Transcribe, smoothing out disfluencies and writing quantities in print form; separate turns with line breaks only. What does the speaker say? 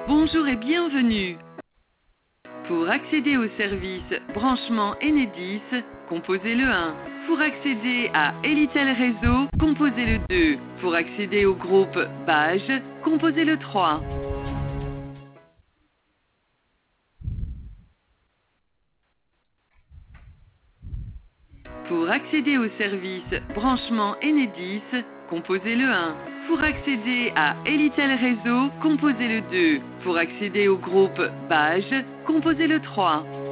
Bonjour et bienvenue. Pour accéder au service branchement Enedis, composez le 1. Pour accéder à Elitel Réseau, composez le 2. Pour accéder au groupe Bage, composez le 3. Pour accéder au service branchement Enedis, composez le 1. Pour accéder à Elitel Réseau, composez le 2. Pour accéder au groupe Bage, composez le 3.